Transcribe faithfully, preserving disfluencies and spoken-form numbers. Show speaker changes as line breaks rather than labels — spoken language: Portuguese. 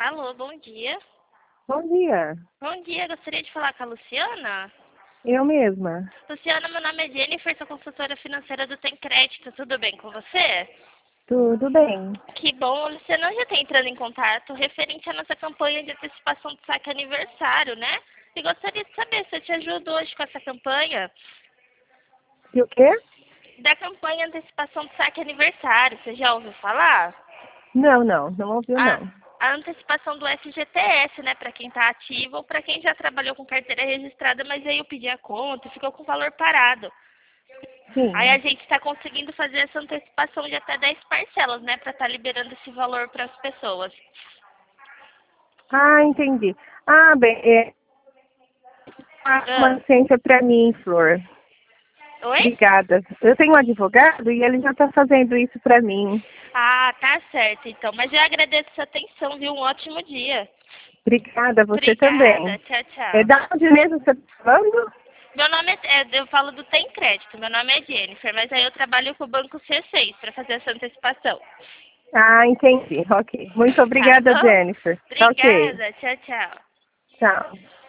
Alô, bom dia.
Bom dia,
Bom dia, gostaria de falar com a Luciana.
eu mesma.
Luciana, meu nome é Jennifer, sou consultora financeira do Tem Crédito, tudo bem com você?
Tudo bem?
Que bom, Luciana, eu já está entrando em contato referente à nossa campanha de antecipação do saque aniversário, né? E gostaria de saber se eu te ajudo hoje com essa campanha.
E o quê?
Da campanha antecipação do saque aniversário, você já ouviu falar?
Não, não, não ouviu
A,
não.
a antecipação do F G T S, né, para quem está ativo ou para quem já trabalhou com carteira registrada, mas veio pedir a conta e ficou com o valor parado. Aí a
Sim.
gente está conseguindo fazer essa antecipação de até dez parcelas, né, para estar liberando esse valor para as pessoas.
Ah, entendi. Ah, bem, é uma
Ah,
licença para mim, Flor.
oi?
Obrigada. Eu tenho um advogado e ele já está fazendo isso para mim.
Ah, tá certo, então. Mas eu agradeço a sua atenção, viu? Um ótimo dia.
Obrigada, você
Obrigada.
também.
Tchau,
É
tchau.
da onde mesmo você está falando?
Meu nome é, é, eu falo do Tem Crédito, meu nome é Jennifer, mas aí eu trabalho com o Banco C seis para fazer essa antecipação.
Ah, entendi. Ok. Muito
Tá
obrigada,
bom?
Jennifer. Ok.
Obrigada. Tchau, tchau.
Tchau.